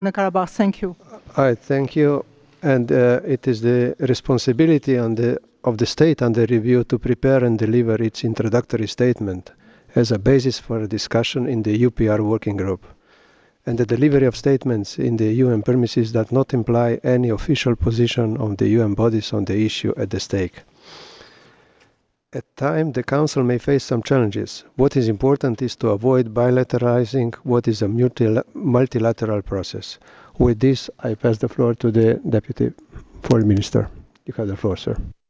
Nagorno-Karabakh. Thank you. I thank you, and it is the responsibility of the state under review to prepare and deliver its introductory statement as a basis for a discussion in the UPR working group. And the delivery of statements in the UN premises does not imply any official position of the UN bodies on the issue at the stake. At times, the Council may face some challenges. What is important is to avoid bilateralizing what is a multilateral process. With this, I pass the floor to the Deputy Foreign Minister. You have the floor, sir.